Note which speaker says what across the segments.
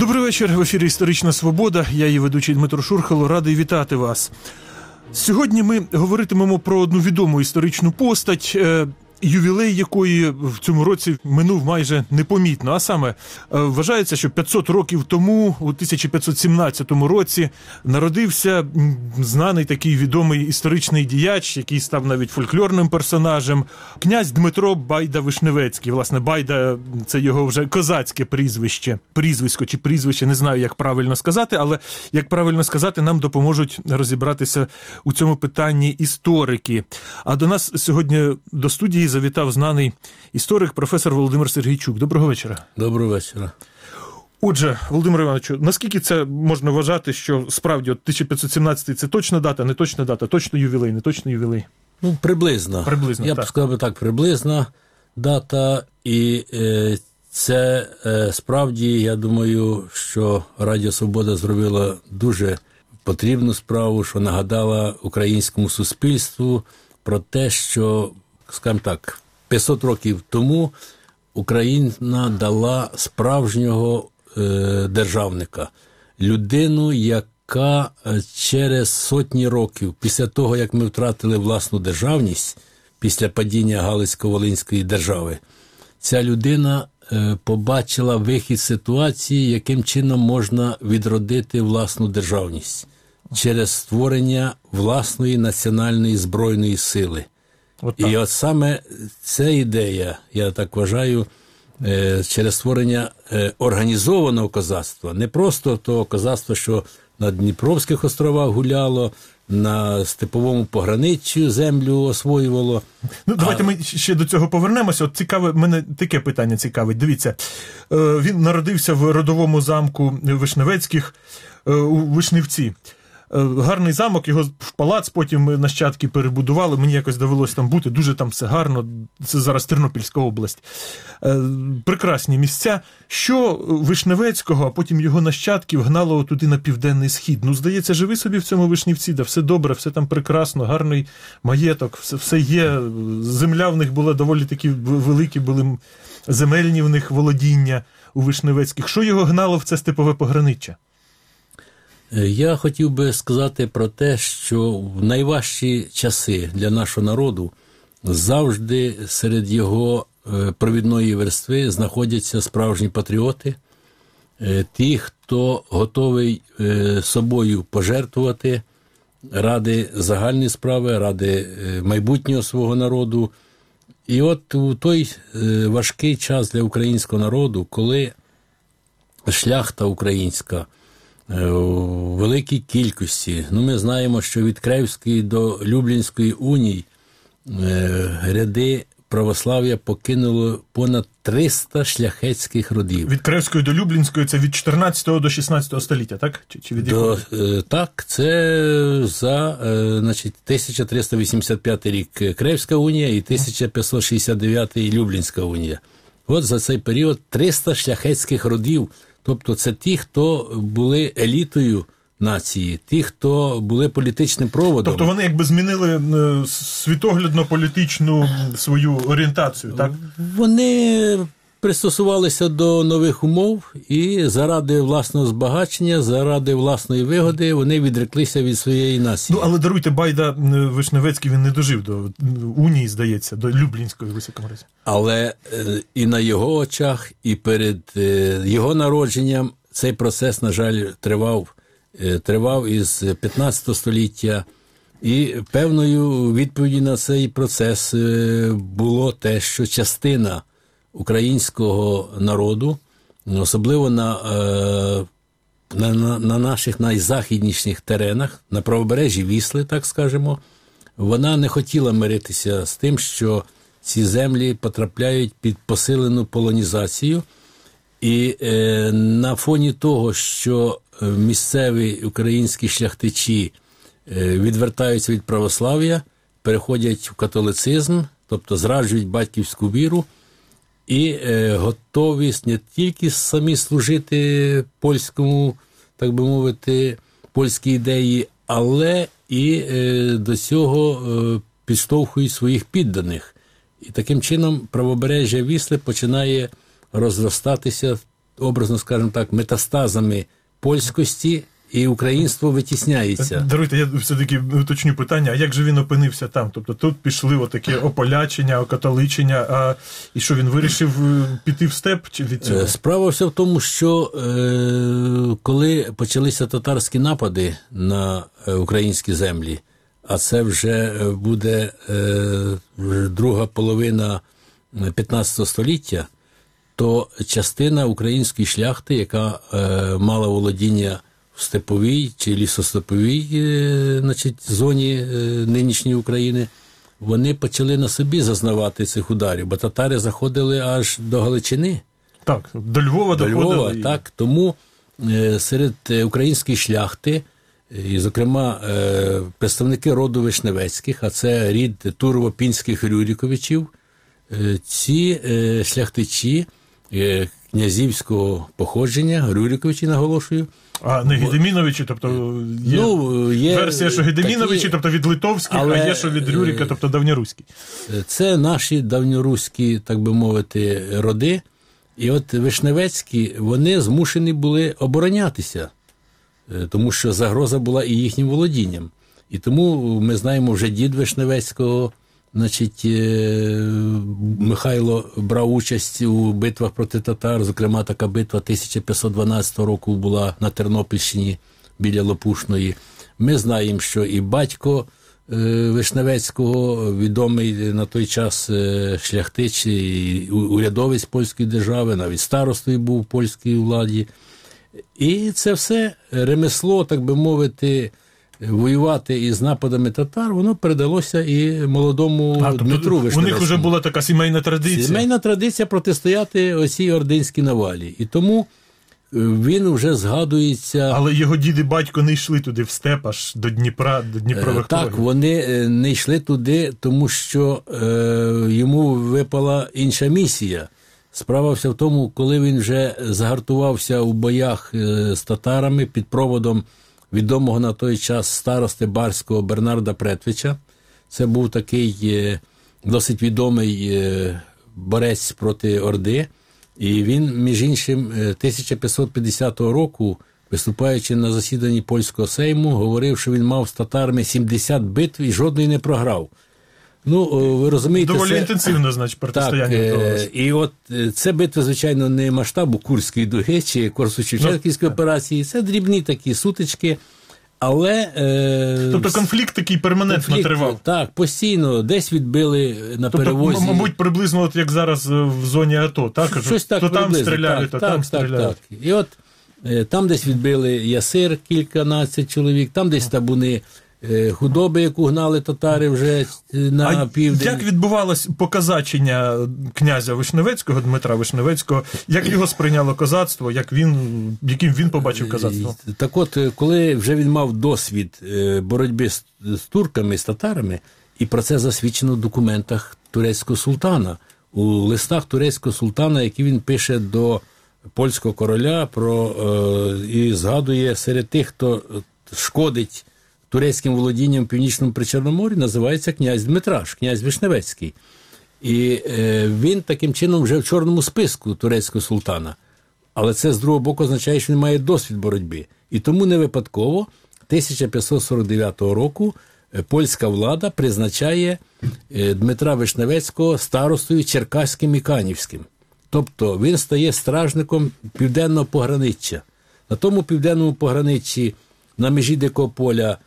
Speaker 1: Добрий вечір. В ефірі «Історична свобода». Я її ведучий Дмитро Шурхало. Радий вітати вас. Сьогодні ми говоритимемо про одну відому історичну постать, ювілей якої в цьому році минув майже непомітно. А саме, вважається, що 500 років тому, у 1517 році, народився знаний такий відомий історичний діяч, який став навіть фольклорним персонажем, князь Дмитро Байда-Вишневецький. Власне, Байда – це його вже козацьке прізвисько чи прізвище, не знаю, як правильно сказати, але як правильно сказати, нам допоможуть розібратися у цьому питанні історики. А до нас сьогодні до студії завітав знаний історик, професор Володимир Сергійчук. Доброго вечора.
Speaker 2: Доброго вечора.
Speaker 1: Отже, Володимир Івановичу, наскільки це можна вважати, що справді 1517 – це точна дата, не точна дата, точно ювілей, не точно ювілей?
Speaker 2: Ну, приблизно. Я б сказав так, приблизна дата, і це справді, я думаю, що Радіо Свобода зробила дуже потрібну справу, що нагадала українському суспільству про те, що, скажімо так, 500 років тому Україна дала справжнього державника, людину, яка через сотні років, після того, як ми втратили власну державність, після падіння Галицько-Волинської держави, ця людина побачила вихід з ситуації, яким чином можна відродити власну державність через створення власної національної збройної сили. І от саме ця ідея, я так вважаю, через створення організованого козацтва, не просто того козацтва, що на Дніпровських островах гуляло, на степовому пограниччю землю освоювало.
Speaker 1: Ну, давайте ми ще до цього повернемося. От цікаве, мене таке питання цікавить. Дивіться, він народився в родовому замку Вишневецьких у Вишнівці. Гарний замок, його в палац потім нащадки перебудували, мені якось довелося там бути, дуже там все гарно, це зараз Тернопільська область. Прекрасні місця. Що Вишневецького, а потім його нащадків гнало туди на південний схід? Ну, здається, живи собі в цьому Вишнівці, да все добре, все там прекрасно, гарний маєток, все є, земля в них була доволі такі великі, були земельні в них володіння у Вишневецьких. Що його гнало в це степове пограниччя?
Speaker 2: Я хотів би сказати про те, що в найважчі часи для нашого народу завжди серед його провідної верстви знаходяться справжні патріоти, ті, хто готовий собою пожертвувати ради загальної справи, ради майбутнього свого народу. І от у той важкий час для українського народу, коли шляхта українська у великій кількості. Ми знаємо, що від Кревської до Люблінської унії ряди православ'я покинуло понад 300 шляхетських родів. Від
Speaker 1: Кревської до Люблінської це від 14 до 16 століття, так? Чи від якого?
Speaker 2: Так, це за 1385 рік Кревська унія і 1569 Люблінська унія. От за цей період 300 шляхетських родів. Тобто це ті, хто були елітою нації, ті, хто були політичним проводом.
Speaker 1: Тобто вони якби змінили світоглядно-політичну свою орієнтацію, так?
Speaker 2: Вони пристосувалися до нових умов і заради власного збагачення, заради власної вигоди вони відреклися від своєї нації.
Speaker 1: Але даруйте, Байда Вишневецький, він не дожив до унії, здається, до Люблінської, в високому разі.
Speaker 2: Але і на його очах, і перед його народженням цей процес, на жаль, тривав із 15 століття. І певною відповіддю на цей процес було те, що частина українського народу, особливо на наших найзахідніших теренах, на правобережжі Вісли, так скажемо, вона не хотіла миритися з тим, що ці землі потрапляють під посилену полонізацію. І на фоні того, що місцеві українські шляхтичі відвертаються від православ'я, переходять в католицизм, тобто зраджують батьківську віру, і готові не тільки самі служити польському, так би мовити, польській ідеї, але і до цього підштовхують своїх підданих. І таким чином правобережжя Вісли починає розростатися образно скажемо так, метастазами польськості, і українство витісняється.
Speaker 1: Даруйте, я все-таки уточню питання, а як же він опинився там? Тобто тут пішли отаке ополячення, окатоличення, і що він вирішив піти в степ чи від цього?
Speaker 2: Справа вся в тому, що коли почалися татарські напади на українські землі, а це вже буде друга половина 15 століття, то частина української шляхти, яка мала володіння в степовій чи лісостеповій зоні нинішньої України, вони почали на собі зазнавати цих ударів, бо татари заходили аж до Галичини.
Speaker 1: Так, до Львова доходили.
Speaker 2: Так, тому серед української шляхти, і, зокрема, представники роду Вишневецьких, а це рід Турово-Пінських Рюриковичів, ці шляхтичі князівського походження, Рюриковичі, наголошую.
Speaker 1: А не Гедеміновичі, тобто є версія, що Гедеміновичі, такі, тобто від литовських, а є, що від Рюрика, тобто давньоруські.
Speaker 2: Це наші давньоруські, так би мовити, роди. І от Вишневецькі, вони змушені були оборонятися, тому що загроза була і їхнім володінням. І тому ми знаємо вже дід Вишневецького, Михайло брав участь у битвах проти татар, зокрема така битва 1512 року була на Тернопільщині біля Лопушної. Ми знаємо, що і батько Вишневецького, відомий на той час шляхтич і урядовець польської держави, навіть старостою був в польській владі. І це все ремесло, так би мовити, воювати із нападами татар, воно передалося і молодому Дмитру Вишневецькому.
Speaker 1: У них вже була така сімейна традиція.
Speaker 2: Сімейна традиція протистояти оцій ординській навалі. І тому він вже згадується...
Speaker 1: Але його дід і батько не йшли туди в степ, аж до Дніпра, до Дніпрових
Speaker 2: Так, вони не йшли туди, тому що йому випала інша місія. Справа вся в тому, коли він вже загартувався у боях з татарами під проводом відомого на той час старости Барського Бернарда Претвича. Це був такий досить відомий борець проти Орди. І він, між іншим, 1550 року, виступаючи на засіданні польського сейму, говорив, що він мав з татарами 70 битв і жодної не програв. Ну, ви розумієте,
Speaker 1: доволі інтенсивно, значить, протистояння відбувалося.
Speaker 2: І от це битва, звичайно, не масштабу Курської дуги чи Корсунь-Шевченківської операції, це дрібні такі сутички, але...
Speaker 1: Тобто конфлікт такий перманентно тривав?
Speaker 2: Так, постійно, десь відбили на перевозі.
Speaker 1: Мабуть, приблизно от як зараз в зоні АТО, так?
Speaker 2: Щось так
Speaker 1: то
Speaker 2: приблизно.
Speaker 1: Там стріляють, то там стріляють.
Speaker 2: Так. І от там десь відбили ясир, кільканадцять чоловік, там десь табуни худоби, яку гнали татари вже на південь.
Speaker 1: Як відбувалось показачення князя Вишневецького, Дмитра Вишневецького, як його сприйняло козацтво, яким він побачив козацтво?
Speaker 2: Так от, коли вже він мав досвід боротьби з турками, з татарами, і про це засвідчено в документах турецького султана, у листах турецького султана, які він пише до польського короля, і згадує серед тих, хто шкодить турецьким володінням в Північному Причорномор'ї, називається князь Дмитраш, князь Вишневецький. І він таким чином вже в чорному списку турецького султана. Але це, з другого боку, означає, що він має досвід боротьби. І тому не випадково 1549 року польська влада призначає Дмитра Вишневецького старостою Черкаським і Канівським. Тобто він стає стражником південного пограниччя. На тому південному пограниччі на межі Дикого поля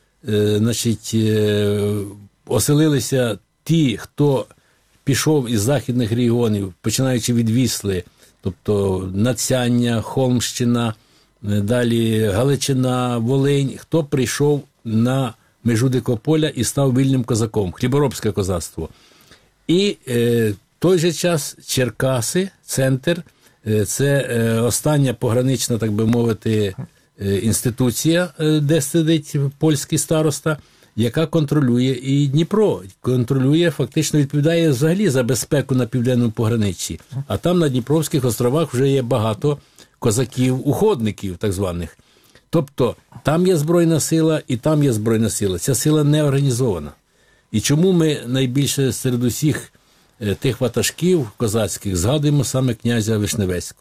Speaker 2: оселилися ті, хто пішов із західних регіонів, починаючи від Вісли, тобто Нацяння, Холмщина, далі Галичина, Волинь, хто прийшов на межу Дикого поля і став вільним козаком, хліборобське козацтво. І в той же час Черкаси, центр, це остання погранична, так би мовити, інституція, де сидить польський староста, яка контролює і Дніпро, контролює, фактично відповідає взагалі за безпеку на південному пограниччі. А там на Дніпровських островах вже є багато козаків-уходників, так званих. Тобто там є збройна сила і там є збройна сила. Ця сила не організована. І чому ми найбільше серед усіх тих ватажків козацьких згадуємо саме князя Вишневецького?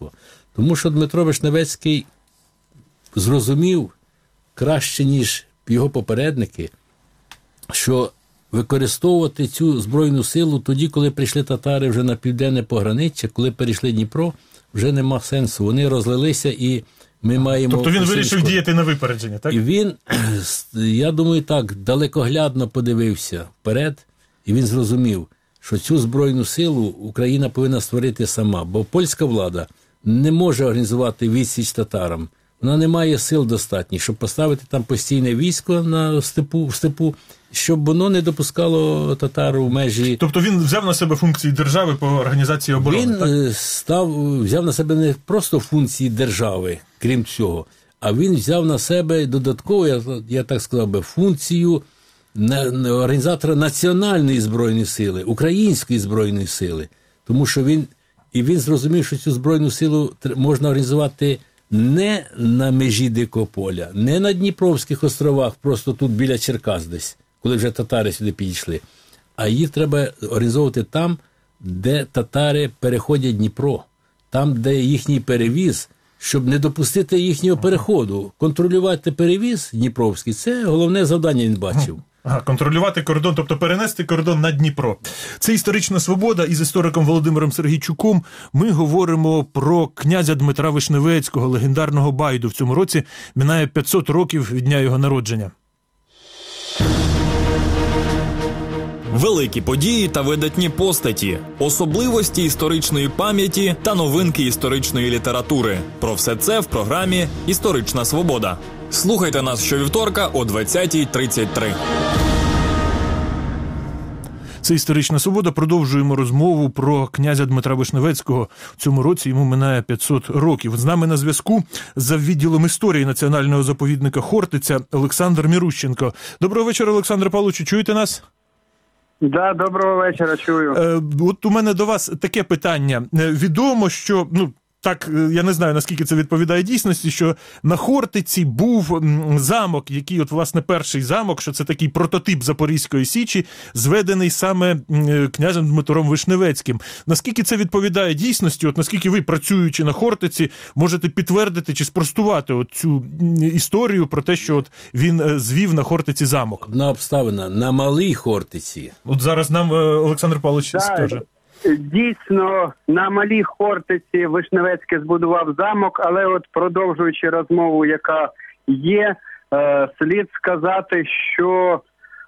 Speaker 2: Тому що Дмитро Вишневецький зрозумів краще, ніж його попередники, що використовувати цю збройну силу тоді, коли прийшли татари вже на південне пограниччя, коли перейшли Дніпро, вже нема сенсу. Вони розлилися і ми маємо...
Speaker 1: Тобто він вирішив діяти на випередження, так?
Speaker 2: І він, я думаю, так, далекоглядно подивився вперед, і він зрозумів, що цю збройну силу Україна повинна створити сама, бо польська влада не може організувати відсіч татарам. Вона не має сил достатніх, щоб поставити там постійне військо в степу, щоб воно не допускало татар у межі...
Speaker 1: Тобто він взяв на себе функції держави по організації оборони,
Speaker 2: він взяв на себе не просто функції держави, крім цього, а він взяв на себе додатково, я так сказав би, функцію організатора національної збройної сили, української збройної сили. Тому що він зрозумів, що цю збройну силу можна організувати не на межі Дикого поля, не на Дніпровських островах, просто тут біля Черкас десь, коли вже татари сюди підійшли, а її треба організовувати там, де татари переходять Дніпро, там, де їхній перевіз, щоб не допустити їхнього переходу. Контролювати перевіз Дніпровський – це головне завдання, він бачив.
Speaker 1: Контролювати кордон, тобто перенести кордон на Дніпро. Це «Історична свобода», і з істориком Володимиром Сергійчуком ми говоримо про князя Дмитра Вишневецького, легендарного Байду. В цьому році минає 500 років від дня його народження.
Speaker 3: Великі події та видатні постаті, особливості історичної пам'яті та новинки історичної літератури. Про все це в програмі «Історична свобода». Слухайте нас щовівторка о 20:33.
Speaker 1: Це «Історична свобода». Продовжуємо розмову про князя Дмитра Вишневецького. В цьому році йому минає 500 років. З нами на зв'язку за відділом історії Національного заповідника Хортиця Олександр Мірущенко. Доброго вечора, Олександр Павлович, чуєте нас?
Speaker 4: Да, доброго вечора, чую.
Speaker 1: От у мене до вас таке питання. Відомо, що, так, я не знаю, наскільки це відповідає дійсності, що на Хортиці був замок, який, власне, перший замок, що це такий прототип Запорізької Січі, зведений саме князем Дмитром Вишневецьким. Наскільки це відповідає дійсності, наскільки ви, працюючи на Хортиці, можете підтвердити чи спростувати цю історію про те, що він звів на Хортиці замок?
Speaker 2: Одна обставина, на Малій Хортиці.
Speaker 1: От зараз нам Олександр Павлович скаже.
Speaker 4: Дійсно, на Малій Хортиці Вишневецький збудував замок, але продовжуючи розмову, яка є, слід сказати, що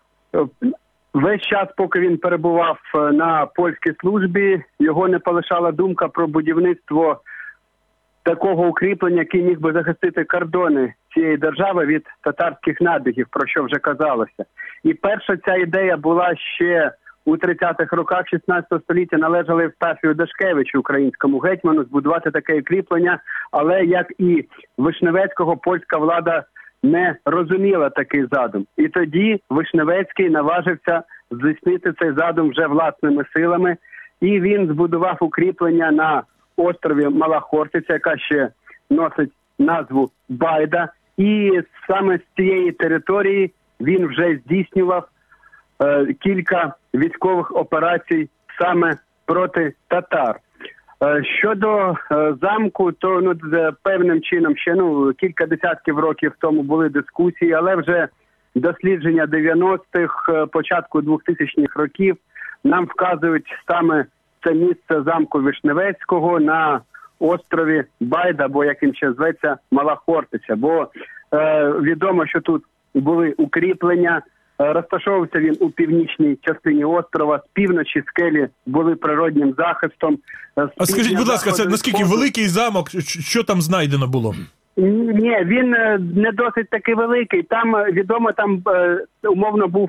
Speaker 4: весь час, поки він перебував на польській службі, його не полишала думка про будівництво такого укріплення, який міг би захистити кордони цієї держави від татарських набігів, про що вже казалося. І перша ця ідея була ще у 30-х роках 16 століття, належали Евстафію Дашкевичу, українському гетьману, збудувати таке укріплення, але, як і Вишневецького, польська влада не розуміла такий задум. І тоді Вишневецький наважився здійснити цей задум вже власними силами, і він збудував укріплення на острові Мала Хортиця, яка ще носить назву Байда, і саме з цієї території він вже здійснював кілька військових операцій саме проти татар. Щодо замку, то певним чином ще кілька десятків років тому були дискусії, але вже дослідження 90-х, початку 2000-х років нам вказують саме це місце замку Вишневецького на острові Байда, або як він ще зветься, Мала Хортиця. Бо відомо, що тут були укріплення. Розташовувався він у північній частині острова, з півночі скелі були природнім захистом.
Speaker 1: А скажіть, будь ласка, це наскільки великий замок, що там знайдено було?
Speaker 4: Ні, він не досить таки великий. Там, відомо, умовно був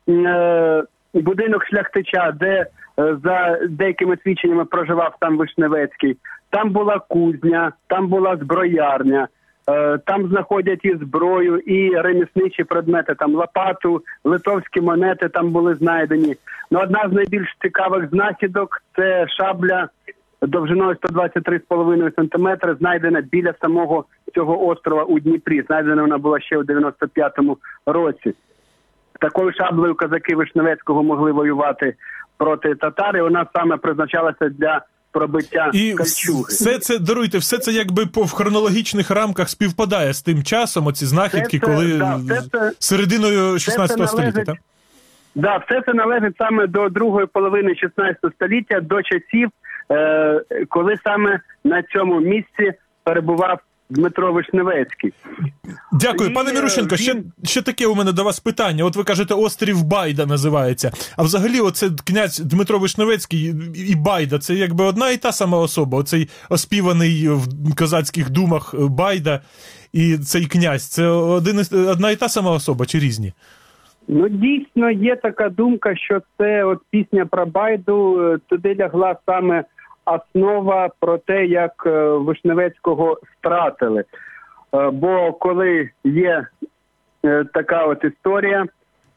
Speaker 4: будинок шляхтича, де за деякими свідченнями проживав там Вишневецький. Там була кузня, там була зброярня. Там знаходять і зброю, і ремісничі предмети, там лопату, литовські монети там були знайдені. Одна з найбільш цікавих знахідок – це шабля довжиною 123,5 см, знайдена біля самого цього острова у Дніпрі. Знайдена вона була ще у 95-му році. Такою шаблею козаки Вишневецького могли воювати проти татар, і вона саме призначалася для пробиття кольчуги.
Speaker 1: Все це, даруйте, все це якби в хронологічних рамках співпадає з тим часом, оці знахідки, коли серединою 16 століття, так?
Speaker 4: Да, все це належить саме до другої половини 16 століття, до часів, коли саме на цьому місці перебував Дмитро Вишневецький.
Speaker 1: Дякую. Пане Мірущенко, ще таке у мене до вас питання. От ви кажете, острів Байда називається. А взагалі оце князь Дмитро Вишневецький і Байда, це якби одна і та сама особа? Оцей оспіваний в козацьких думах Байда і цей князь, це одна і та сама особа чи різні?
Speaker 4: Ну, дійсно, є така думка, що це от пісня про Байду, туди лягла саме основа про те, як Вишневецького стратили. Бо коли є така от історія,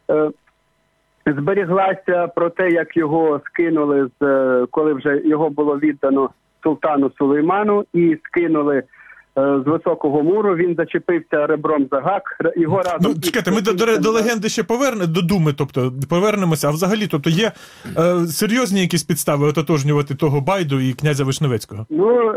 Speaker 4: зберіглася про те, як його скинули, коли вже його було віддано султану Сулейману, і скинули з високого муру, він зачепився ребром за гак, його разом...
Speaker 1: Ну, чекайте, ми до легенди ще до думи, тобто, повернемося, а взагалі, тобто, є серйозні якісь підстави ототожнювати того Байду і князя Вишневецького?
Speaker 4: Ну,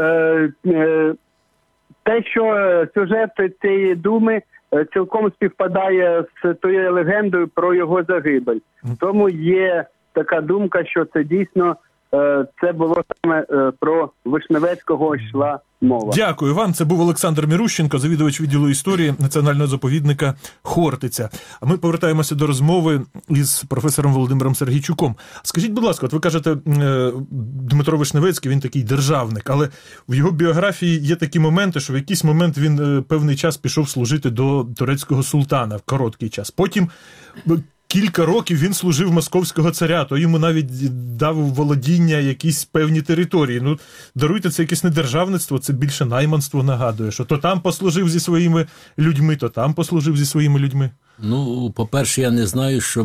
Speaker 4: те, що сюжет цієї думи цілком співпадає з тією легендою про його загибель. Тому є така думка, що це дійсно, це було саме про Вишневецького йшла мова.
Speaker 1: Дякую вам. Це був Олександр Мірущенко, завідувач відділу історії Національного заповідника Хортиця. А ми повертаємося до розмови із професором Володимиром Сергійчуком. Скажіть, будь ласка, от ви кажете, Дмитро Вишневецький, він такий державник, але в його біографії є такі моменти, що в якийсь момент він певний час пішов служити до турецького султана, в короткий час. Потім кілька років він служив московського царя, то йому навіть дав володіння якісь певні території. Ну, даруйте, це якесь не державництво, це більше найманство нагадує, що то там послужив зі своїми людьми, то там послужив зі своїми людьми.
Speaker 2: Ну, по-перше, я не знаю, щоб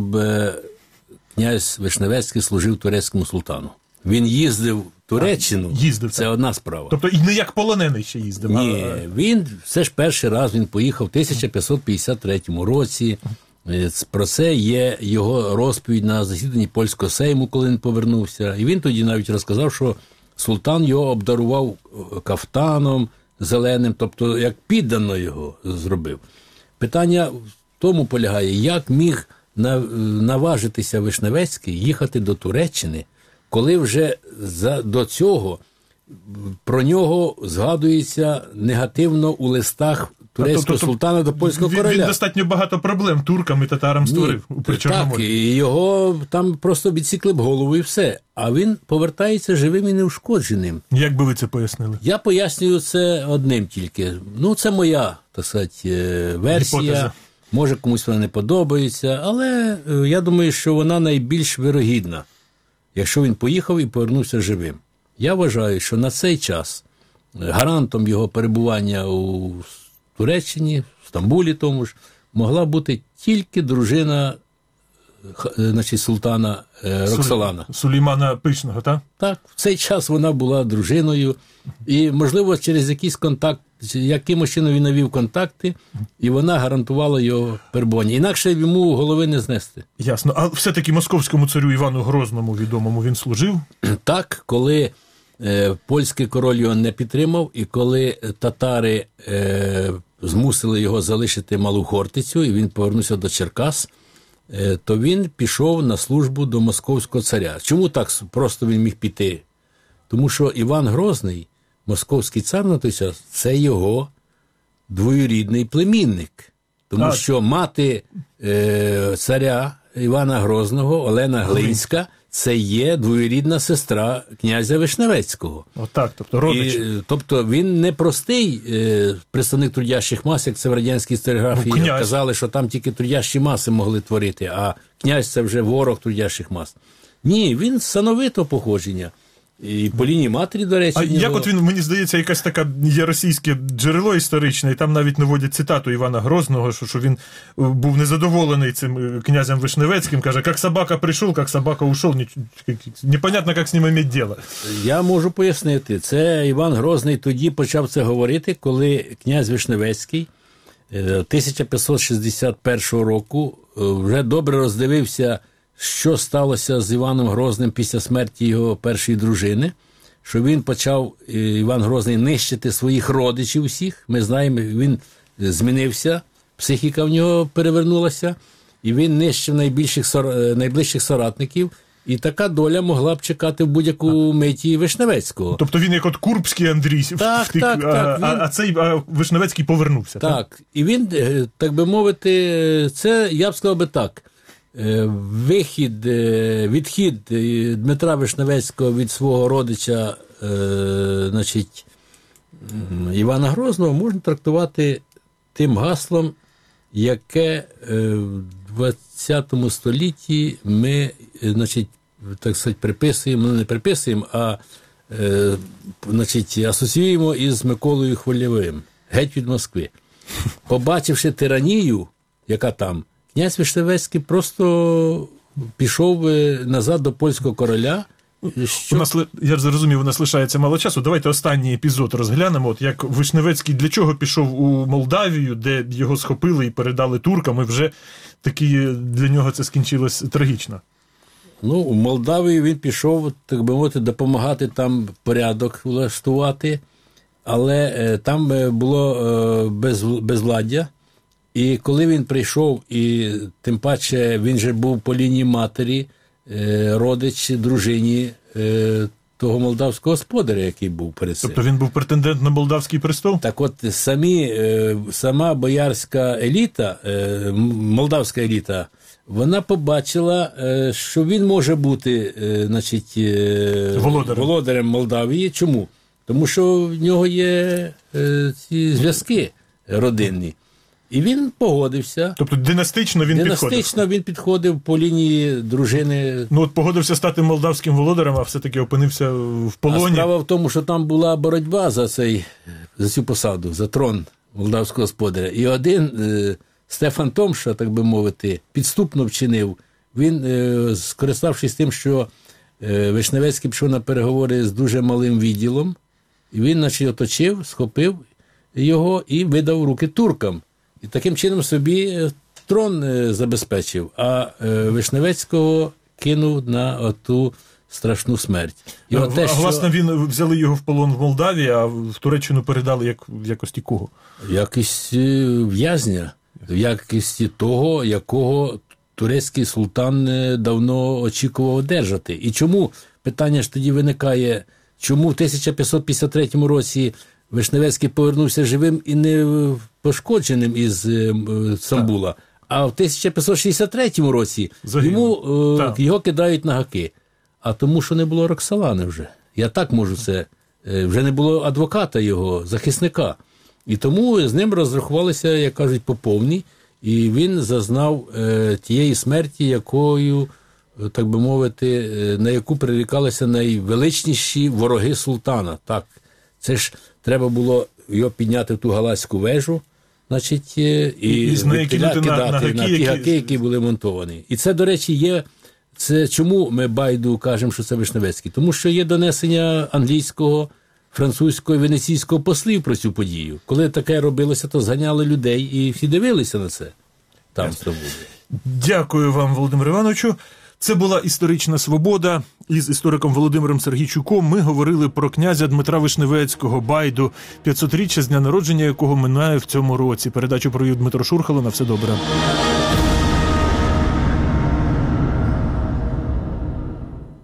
Speaker 2: князь Вишневецький служив турецькому султану. Він їздив в Туреччину, це одна справа.
Speaker 1: Тобто і не як полонений ще їздив?
Speaker 2: Ні, він, все ж перший раз він поїхав в 1553 році. Про це є його розповідь на засіданні польського сейму, коли він повернувся. І він тоді навіть розказав, що султан його обдарував кафтаном зеленим, тобто як піддано його зробив. Питання в тому полягає, як міг наважитися Вишневецький їхати до Туреччини, коли вже до цього про нього згадується негативно у листах турецького султана до польського короля.
Speaker 1: Він достатньо багато проблем туркам і татарам створив у Причорномор'ї.
Speaker 2: Так, і його там просто відсікли б голову і все. А він повертається живим і неушкодженим.
Speaker 1: Як би ви це пояснили?
Speaker 2: Я пояснюю це одним тільки. Ну, це моя, так сказати, версія.
Speaker 1: Гіпотеза.
Speaker 2: Може, комусь вона не подобається, але я думаю, що вона найбільш вирогідна, якщо він поїхав і повернувся живим. Я вважаю, що на цей час гарантом його перебування у Туреччині, в Стамбулі тому ж, могла бути тільки дружина, значить, султана Роксолана.
Speaker 1: Сулеймана Пишного, так?
Speaker 2: Так, в цей час вона була дружиною, і, можливо, через якийсь контакт, якимось чином він навів контакти, і вона гарантувала його перебування. Інакше йому голови не знести.
Speaker 1: Ясно. А все-таки московському царю Івану Грозному, відомому, він служив?
Speaker 2: Так, коли польський король його не підтримав, і коли татари змусили його залишити Малу Хортицю, і він повернувся до Черкас, то він пішов на службу до московського царя. Чому так просто він міг піти? Тому що Іван Грозний, московський цар на той час, це його двоюрідний племінник. Тому що мати царя Івана Грозного, Олена Глинська, це є двоюрідна сестра князя Вишневецького.
Speaker 1: Отак, тобто родичі.
Speaker 2: Тобто він не простий представник трудящих мас, як це в радянській історіографії казали, що там тільки трудящі маси могли творити, а князь це вже ворог трудящих мас. Ні, він сановитого походження. І по лінії матері, до речі.
Speaker 1: А як от він, мені здається, якась така є російське джерело історичне, і там навіть наводять цитату Івана Грозного, що він був незадоволений цим князем Вишневецьким, каже, як собака прийшов, як собака ушов, непонятно, як з ним мати діло.
Speaker 2: Я можу пояснити. Це Іван Грозний тоді почав це говорити, коли князь Вишневецький 1561 року вже добре роздивився, що сталося з Іваном Грозним після смерті його першої дружини, що він почав, Іван Грозний, нищити своїх родичів усіх. Ми знаємо, він змінився, психіка в нього перевернулася, і він нищив найближчих соратників. І така доля могла б чекати в будь-яку миті Вишневецького.
Speaker 1: Тобто він як от Курбський Андрій
Speaker 2: так,
Speaker 1: а цей Вишневецький повернувся.
Speaker 2: Так, і він, так би мовити, це, я б сказав би так, відхід Дмитра Вишневецького від свого родича, значить, Івана Грозного можна трактувати тим гаслом, яке в 20 столітті ми, значить, так сказати, приписуємо, не приписуємо, а значить, асоціюємо із Миколою Хвильовим, геть від Москви. Побачивши тиранію, яка там, князь Вишневецький просто пішов назад до польського короля.
Speaker 1: Я зрозумів, у нас лишається мало часу. Давайте останній епізод розглянемо. От як Вишневецький для чого пішов у Молдавію, де його схопили і передали туркам, і вже таки для нього це скінчилось трагічно.
Speaker 2: Ну, у Молдавію він пішов, так би мовити, допомагати там порядок влаштувати, але там було безвладдя. І коли він прийшов, і тим паче він же був по лінії матері, родич дружині того молдавського господаря, який був перед цим.
Speaker 1: Тобто він був претендент на молдавський престол?
Speaker 2: Так от сама боярська еліта, молдавська еліта, вона побачила, що він може бути, значить, володарем Молдавії. Чому? Тому що в нього є ці зв'язки родинні. І він погодився.
Speaker 1: Тобто династично він
Speaker 2: підходив по лінії дружини.
Speaker 1: Ну от погодився стати молдавським володарем, а все-таки опинився в полоні.
Speaker 2: А справа в тому, що там була боротьба за цю посаду, за трон молдавського господаря. І один Стефан Томша, так би мовити, підступно вчинив. Він, скориставшись тим, що Вишневецький пішов на переговори з дуже малим відділом, і він, значить, оточив, схопив його і видав руки туркам. І таким чином собі трон забезпечив, а Вишневецького кинув на оту страшну смерть. І
Speaker 1: власне, він взяли його в полон в Молдавії, а в Туреччину передали в якості кого?
Speaker 2: В якості в'язня, в якості того, якого турецький султан давно очікував одержати. І чому, питання ж тоді виникає, чому в 1553 році Вишневецький повернувся живим і не пошкодженим із Стамбула, а в 1563 році його кидають на гаки. А тому, що не було Роксолани вже. Я так можу це. Вже не було адвоката його, захисника. І тому з ним розрахувалися, як кажуть, по повній. І він зазнав тієї смерті, якою, так би мовити, на яку прирікалися найвеличніші вороги султана. Так, це ж треба було його підняти в ту Галацьку вежу, значить, і кидати на ті гаки, які були монтовані. І це, до речі, є. Це чому ми Байду кажемо, що це Вишневецький? Тому що є донесення англійського, французького і венеційського послів про цю подію. Коли таке робилося, то зганяли людей і всі дивилися на це. Там в Стамбулі.
Speaker 1: Дякую вам, Володимир Івановичу. Це була «Історична свобода». Із істориком Володимиром Сергійчуком ми говорили про князя Дмитра Вишневецького, Байду, 500-річчя з дня народження якого минає в цьому році. Передачу провів Дмитро Шурхало. На все добре.